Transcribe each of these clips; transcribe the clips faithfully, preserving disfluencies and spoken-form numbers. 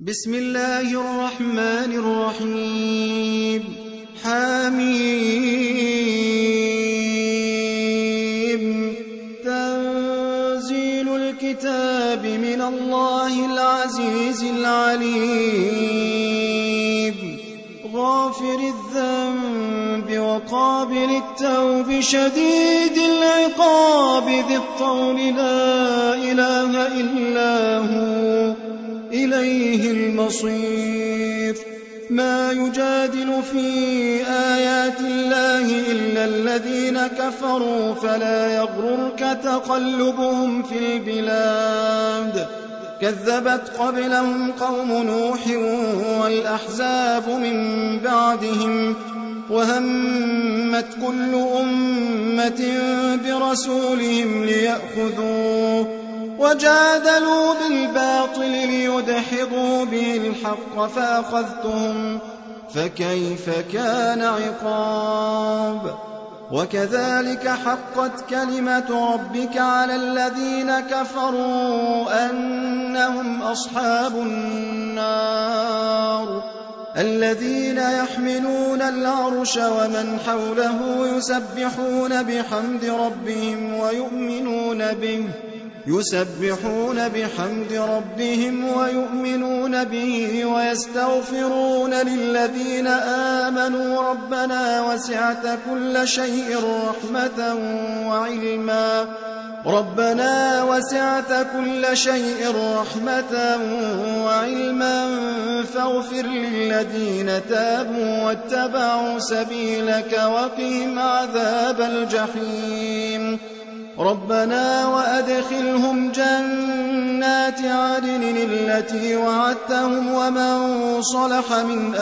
بسم الله الرحمن الرحيم حميم تنزيل الكتاب من الله العزيز العليم غافر الذنب وقابل التوب شديد العقاب ذي الطول لا إله إلا هو إليه المصير ما يجادل في آيات الله إلا الذين كفروا فلا يغررك تقلبهم في البلاد كذبت قبلهم قوم نوح والأحزاب من بعدهم وهمت كل أمة برسولهم ليأخذوه وجادلوا بالباطل ليدحضوا به الحق فأخذتهم فكيف كان عقاب وكذلك حقت كلمة ربك على الذين كفروا أنهم أصحاب النار الذين يحملون العرش ومن حوله يسبحون بحمد ربهم ويؤمنون به يسبحون بحمد ربهم ويؤمنون به ويستغفرون للذين آمنوا ربنا وسعت كل شيء رحمة وعلما ربنا وسعت كل شيء رحمة وعلما فاغفر للذين تابوا واتبعوا سبيلك وقهم عذاب الجحيم ربنا وأدخلهم جنات عدن التي وعدتهم ومن صلح من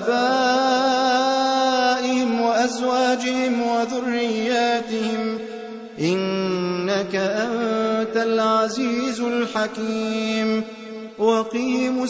آبائهم وأزواجهم وذرياتهم إنك أنت العزيز الحكيم وقهم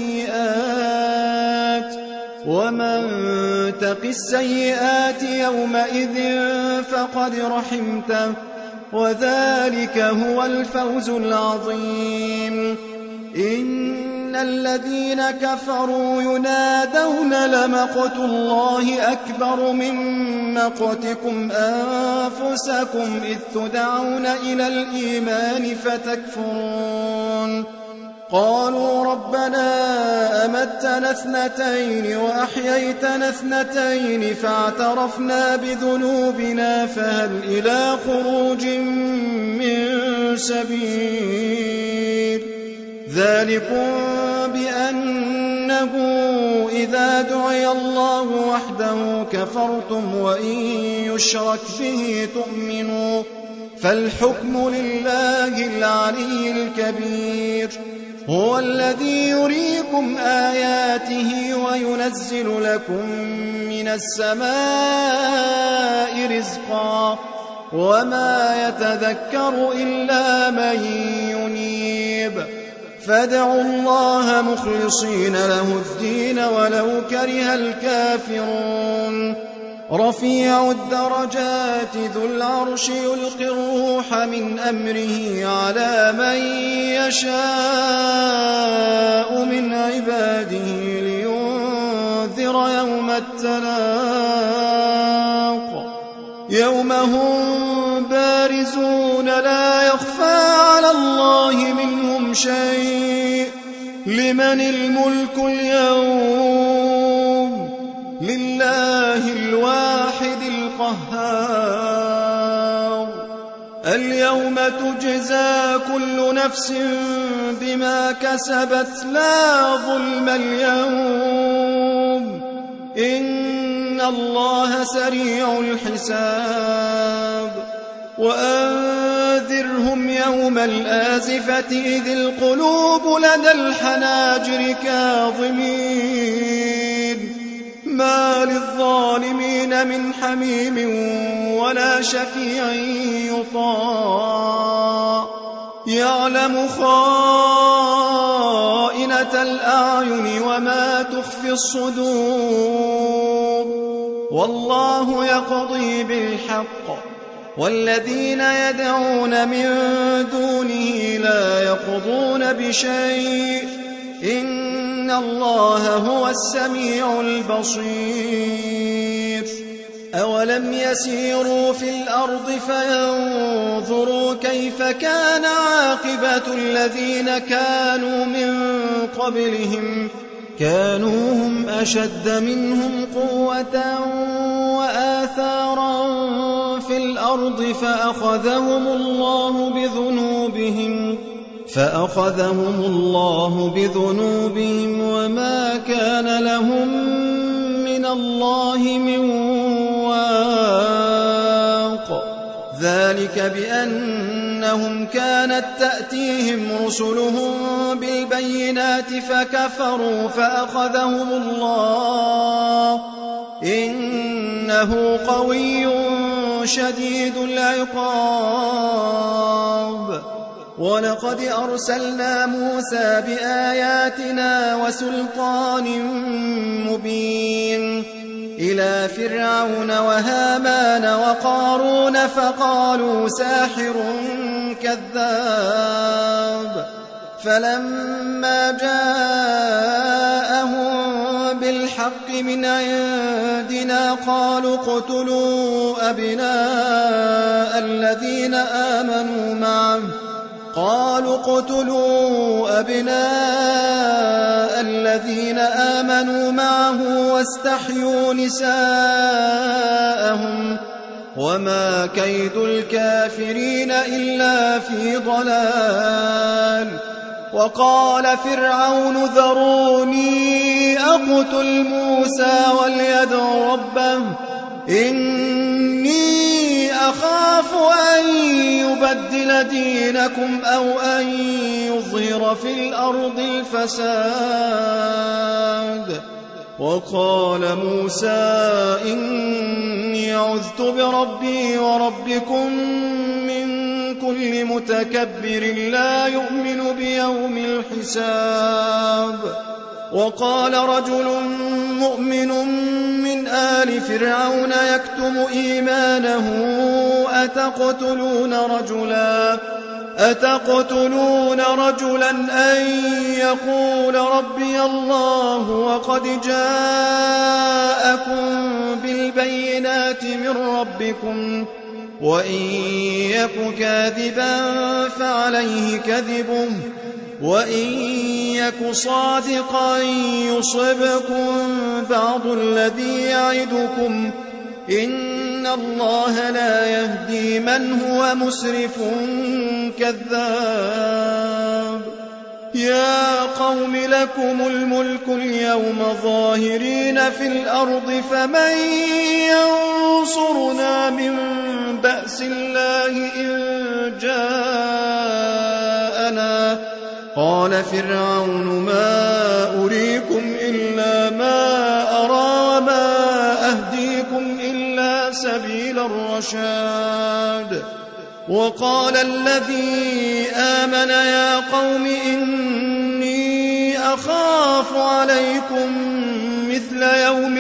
السيئات ومن تق السيئات يومئذ فقد رحمته وذلك هو الفوز العظيم إن الذين كفروا ينادون لمقت الله أكبر من مقتكم أنفسكم إذ تدعون إلى الإيمان فتكفرون قالوا ربنا أمتنا اثنتين وأحييتنا اثنتين فاعترفنا بذنوبنا فهل إلى خروج من سبيل ذلكم بأنه إذا دعي الله وحده كفرتم وإن يشرك به تؤمنوا فالحكم لله العلي الكبير هو الذي يريكم آياته وينزل لكم من السماء رزقا وما يتذكر إلا من ينيب فادعوا الله مخلصين له الدين ولو كره الكافرون رفيع الدرجات ذو العرش يلقي الروح من أمره على من يشاء من عباده لينذر يوم التلاق يوم هم بارزون لا يخفى على الله منهم شيء لمن الملك اليوم لله الواحد القهار اليوم تجزى كل نفس بما كسبت لا ظلم اليوم إن الله سريع الحساب وأنذرهم يوم الآزفة إذ القلوب لدى الحناجر كاظمين ما للظالمين من حميم ولا شفيع يطاع يعلم خائنة الأعين وما تخفي الصدور والله يقضي بالحق والذين يدعون من دونه لا يقضون بشيء إن إن الله هو السميع البصير أولم يسيروا في الأرض فينظروا كيف كان عاقبة الذين كانوا من قبلهم كانوا هم أشد منهم قوة وآثارا في الأرض فأخذهم الله بذنوبهم فأخذهم الله بذنوبهم وما كان لهم من الله من واق ذلك بأنهم كانت تأتيهم رسلهم بالبينات فكفروا فأخذهم الله إنه قوي شديد العقاب ولقد أرسلنا موسى بآياتنا وسلطان مبين إلى فرعون وهامان وقارون فقالوا ساحر كذاب فلما جاءهم بالحق من عندنا قالوا اقتلوا أبناء الذين آمنوا معه قالوا اقتلوا أبناء الذين آمنوا معه واستحيوا نساءهم وما كيد الكافرين إلا في ضلال وقال فرعون ذروني أقتل موسى وليدع ربه إني أخاف أن يبدل دينكم أو أن يظهر في الأرض الفساد وقال موسى إني عذت بربي وربكم من كل متكبر لا يؤمن بيوم الحساب وقال رجل مؤمن من آل فرعون يكتم إيمانه أتقتلون رجلا أتقتلون رجلا أن يقول ربي الله وقد جاءكم بالبينات من ربكم وإن يك كاذبا فعليه كذبه وإن يك صادقا يصبكم بعض الذي يعدكم إن الله لا يهدي من هو مسرف كذاب يا قوم لكم الملك اليوم ظاهرين في الأرض فمن ينصرنا من بأس الله إن جاءنا قال فرعون ما أريكم إلا ما أرى وما أهديكم إلا سبيل الرشاد وقال الذي آمن يا قوم إني أخاف عليكم مثل يوم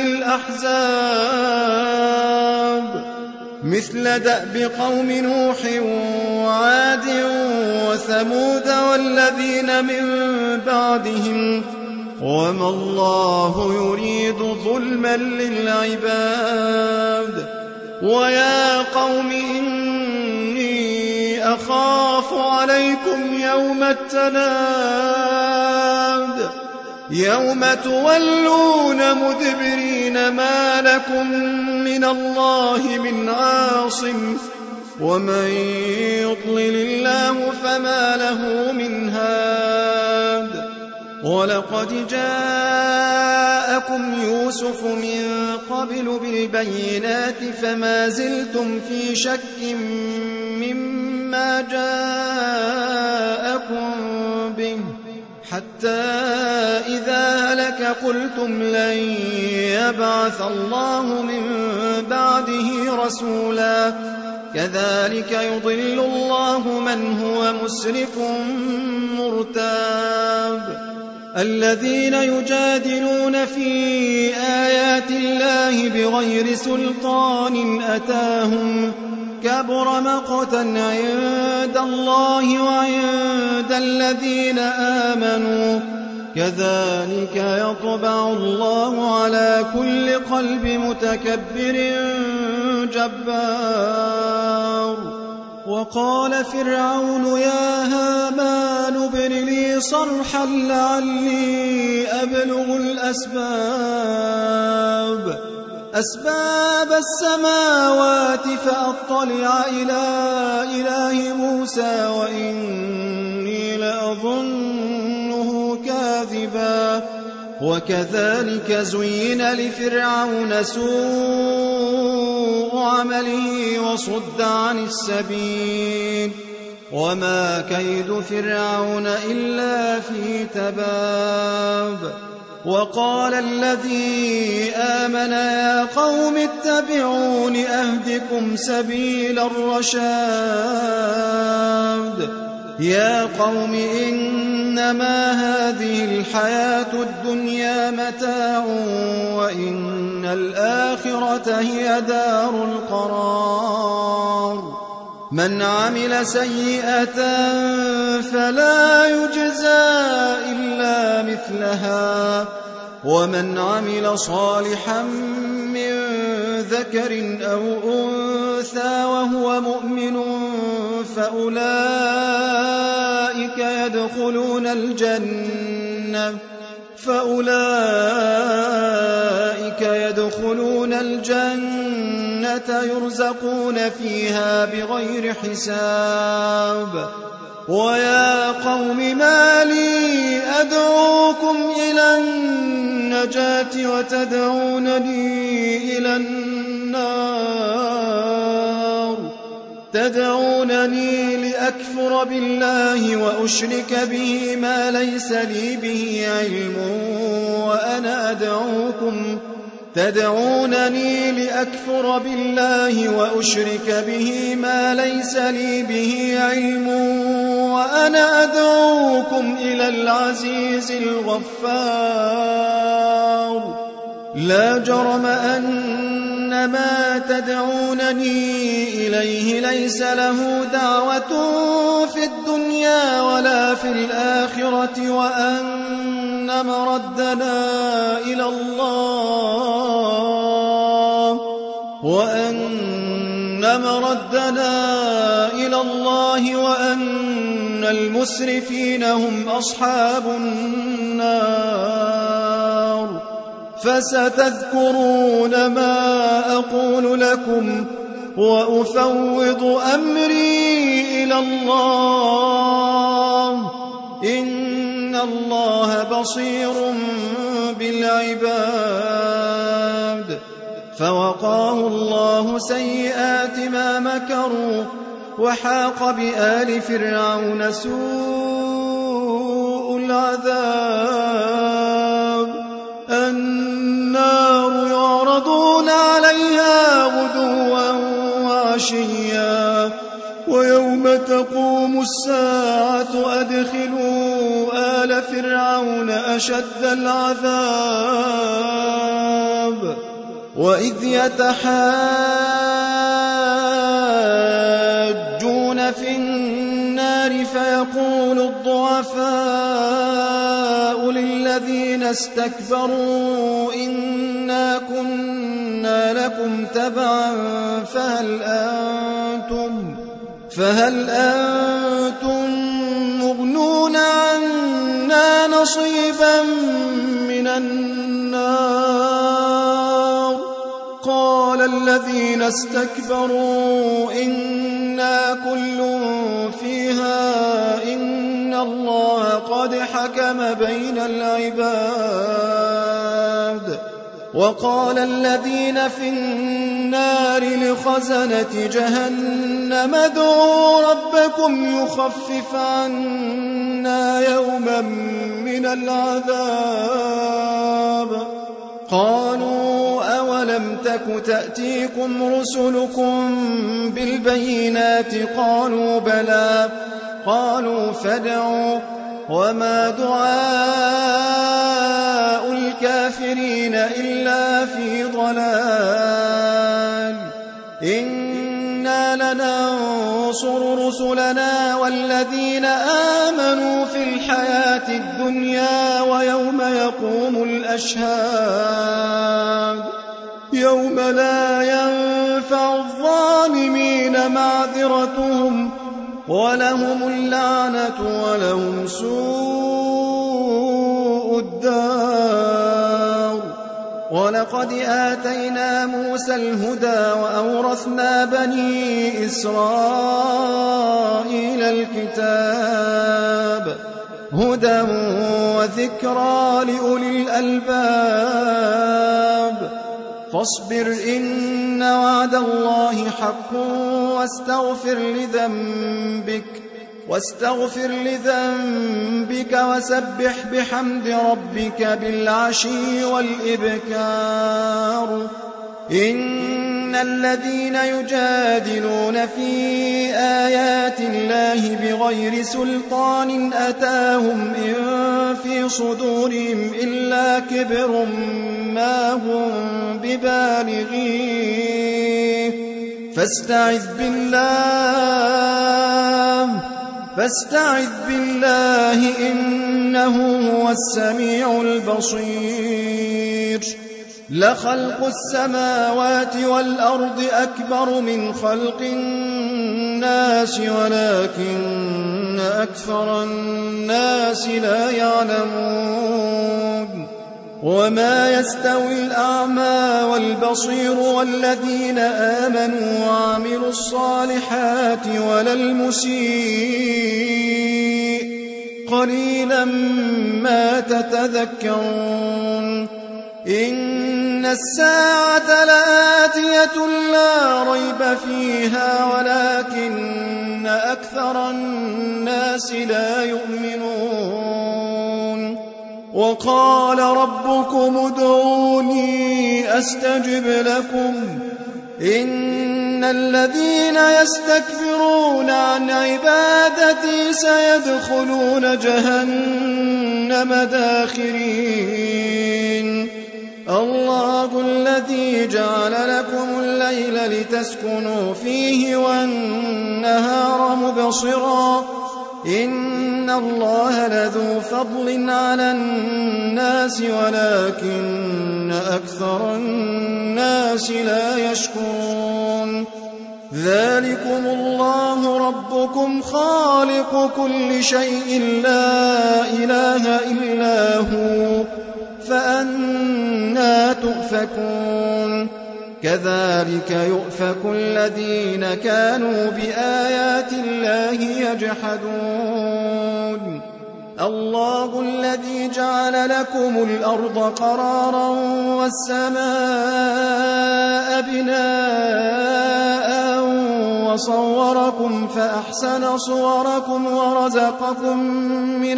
الأحزاب مثل دأب قوم نوح وعاد وثمود والذين من بعدهم وما الله يريد ظلما للعباد ويا قوم إني أخاف عليكم يوم التناد يوم تولون مدبرين ما لكم من الله من عاصم ومن يضلل الله فما له من هاد ولقد جاءكم يوسف من قبل بالبينات فما زلتم في شك مما جاءكم به حتى إذا هلك قلتم لن يبعث الله من بعده رسولا كذلك يضل الله من هو مسرف مرتاب الذين يجادلون في آيات الله بغير سلطان أتاهم كبر مقتا عند الله وعند الذين آمنوا كذلك يطبع الله على كل قلب متكبر جبار. وقال فرعون يا هامان ابن لي صرحا لعلي أبلغ الأسباب أسباب السماوات فأطلع إلى إله موسى وإني لأظنه كاذبا. وكذلك زين لفرعون سوء عمله وصد عن السبيل وما كيد فرعون إلا في تباب. وقال الذي آمن يا قوم اتبعون أهدكم سبيل الرشاد. يا قوم إنما هذه الحياة الدنيا متاع وإن الآخرة هي دار القرار. من عمل سيئة فلا يجزى إلا مثلها ومن عمل صالحا من ذكر أو أنثى وهو مؤمن فأولئك يدخلون الجنة فأولئك يدخلون الجنة يرزقون فيها بغير حساب. ويا قوم ما لي أدعوكم إلى النجاة وتدعونني إلى النار تدعونني لأكفر بالله وأشرك به ما ليس لي به علم وأنا أدعوكم تدعونني لأكفر بالله وأشرك به ما ليس لي به علم وأنا أدعوكم إلى العزيز الغفار. لا جرم أن ما تدعونني إليه ليس له دعوة في الدنيا ولا في الآخرة وأن مردنا إلى الله وأن مردنا إلى الله وأن المسرفين هم أصحاب النار. فستذكرون ما أقول لكم وأفوض أمري إلى الله إن الله بصير بالعباد. فوقاه الله سيئات ما مكروا وحاق بآل فرعون سوء العذاب. النار يعرضون عليها غدوا وعشيا ويوم تقوم الساعة أدخلوا آل فرعون أشد العذاب. وإذ يتحاجون في النار فيقول الضعفاء للذين استكبروا إنا كنا لكم تبعا فهل أنتم فهل أنتم مغنون عنا نصيبا من النار. قال الذين استكبروا إنا كل فيها إن الله قد حكم بين العباد. وقال الذين في النار لخزنة جهنم ادعوا ربكم يخفف عنا يوما من العذاب. قالوا أولم تك تأتيكم رسلكم بالبينات قالوا بلى قالوا فادعوا وما دعاء الكافرين إلا في ضلال. إنا لننصر رسلنا والذين آمنوا في الحياة الحياة الدنيا ويوم يقوم الأشهاد يوم لا ينفع الظالمين معذرتهم ولهم اللعنة ولهم سوء الدار. ولقد آتينا موسى الهدى وأورثنا بني إسرائيل الكتاب هدى وذكرى لأولي الألباب. فاصبر إن وعد الله حق واستغفر لذنبك واستغفر لذنبك وسبح بحمد ربك بالعشي والإبكار. إن الذين يجادلون في آيات الله بغير سلطان أتاهم إن في صدورهم إلا كبر ما هم ببالغيه فاستعذ بالله فاستعذ بالله إنه هو السميع البصير. لخلق السماوات والأرض أكبر من خلق الناس ولكن أكثر الناس لا يعلمون. وما يستوي الأعمى والبصير والذين آمنوا وعملوا الصالحات ولا المسيء قليلا ما تتذكرون. إن الساعة لآتية لا ريب فيها ولكن أكثر الناس لا يؤمنون. وقال ربكم ادعوني أستجب لكم إن الذين يستكبرون عن عبادتي سيدخلون جهنم داخرين. الله الذي جعل لكم الليل لتسكنوا فيه والنهار مبصرا إن الله لذو فضل على الناس ولكن أكثر الناس لا يشكرون. ذلكم الله ربكم خالق كل شيء لا إله إلا هو فأنى تؤفكون. كذلك يؤفك الذين كانوا بآيات الله يجحدون. الله الذي جعل لكم الأرض قرارا والسماء بناء وصوركم فأحسن صوركم ورزقكم من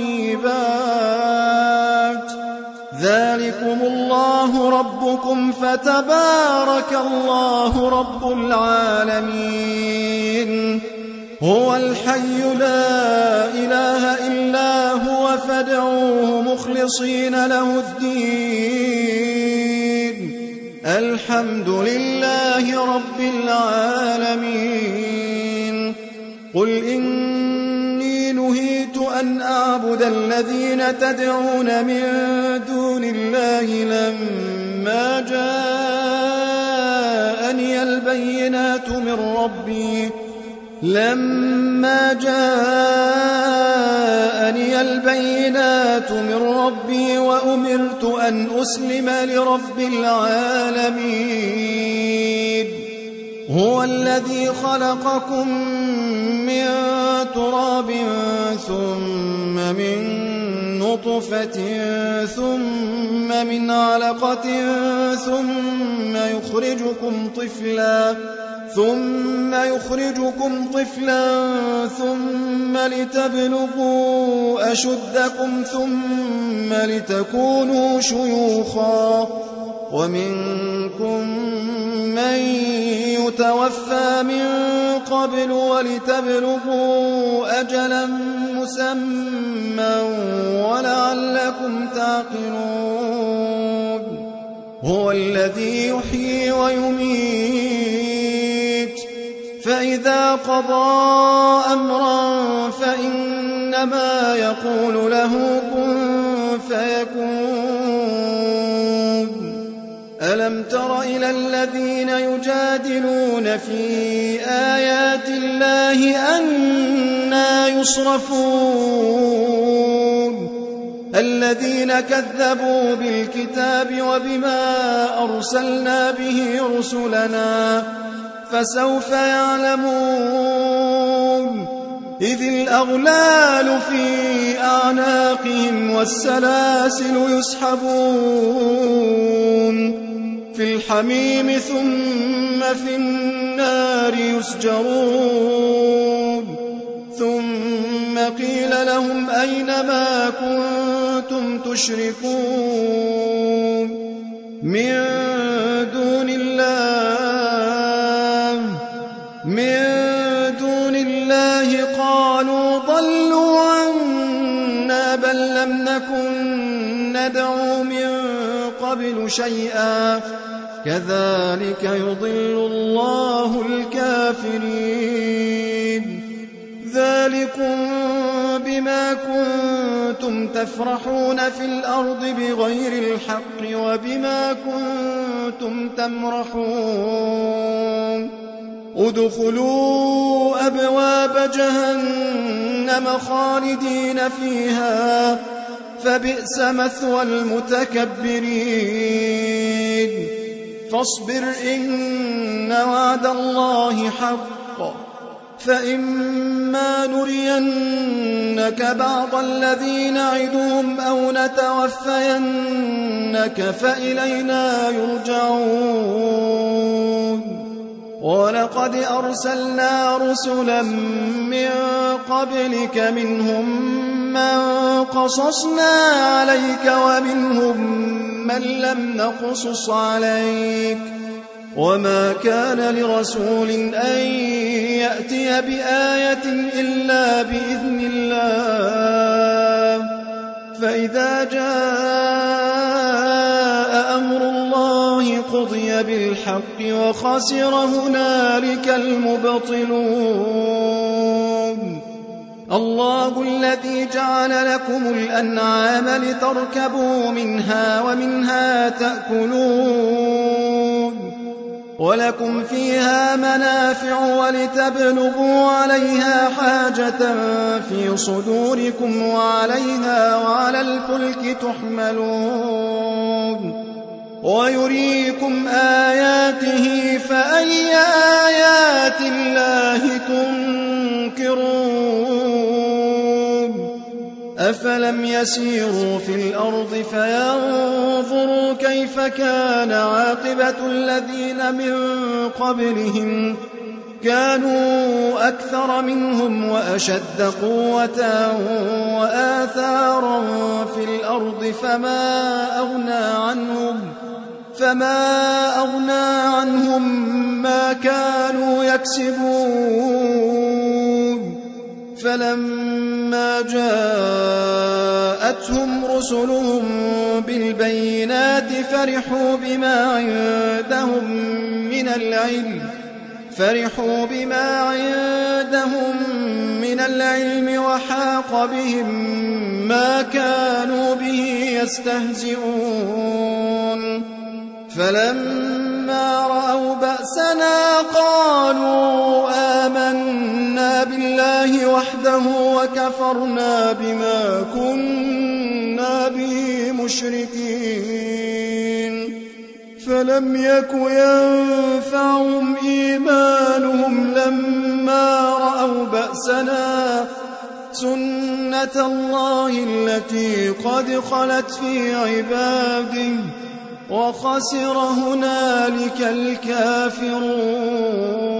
الطيبات. ذلكم الله ربكم فتبارك الله رب العالمين. هو الحي لا إله إلا هو فادعوه مخلصين له الدين. الحمد لله رب العالمين. قل إني نهيت أن أعبد الذين تدعون من دون الله لما جاءني البينات من ربي لما جاءني البينات من ربي وأمرت أن أسلم لرب العالمين. هو الذي خلقكم من تراب ثم من نطفة ثم من علقة ثم يخرجكم طفلا ثم يخرجكم طفلا ثم لتبلغوا أشدكم ثم لتكونوا شيوخا ومنكم من يتوفى من قبل ولتبلغوا أجلا مسمى ولعلكم تعقلون. هو الذي يحيي ويميت فإذا قضى أمرا فإنما إنما يقول له كن فيكون. ألم تر إلى الذين يجادلون في آيات الله أنى يصرفون الذين كذبوا بالكتاب وبما أرسلنا به رسلنا فسوف يعلمون إذ الأغلال في أعناقهم والسلاسل يسحبون في الحميم ثم في النار يسجرون ثم قيل لهم أين ما كنتم تشركون من دون الله من دون الله قالوا ضلوا عنا بل لم نكن ندعو من قبل شيئا كذلك يضل الله الكافرين ذلكم بما كنتم تفرحون في الأرض بغير الحق وبما كنتم تمرحون ادخلوا أبواب جهنم خالدين فيها فبئس مثوى المتكبرين فاصبر إن وعد الله حق فإما نرينك بعض الذي نعدهم أو نتوفينك فإلينا يرجعون ولقد أرسلنا رسلا من قبلك منهم من قصصنا عليك ومنهم من لم نقصص عليك وما كان لرسول أن يأتي بآية إلا بإذن الله فإذا جاء أمر الله قضي بالحق وخسر هنالك المبطلون الله الذي جعل لكم الأنعام لتركبوا منها ومنها تأكلون ولكم فيها منافع ولتبلغوا عليها حاجة في صدوركم وعليها وعلى الفلك تحملون ويريكم آياته فأي آيات الله تنكرون أفلم يسيروا في الأرض فينظروا كيف كان عاقبة الذين من قبلهم كانوا أكثر منهم وأشد قوة وآثارا في الأرض فما أغنى عنهم فما أغنى عنهم ما كانوا يكسبون فلما جاءتهم رسلهم بالبينات فرحوا بما عندهم من العلم فرحوا بما عندهم من العلم وحاق بهم ما كانوا به يستهزئون فلما رأوا بأسنا قالوا آمنا بالله وحده وكفرنا بما كنا به مشركين فلم يك ينفعهم إيمانهم لما رأوا بأسنا سنة الله التي قد خلت في عباده وخسر هنالك الكافرون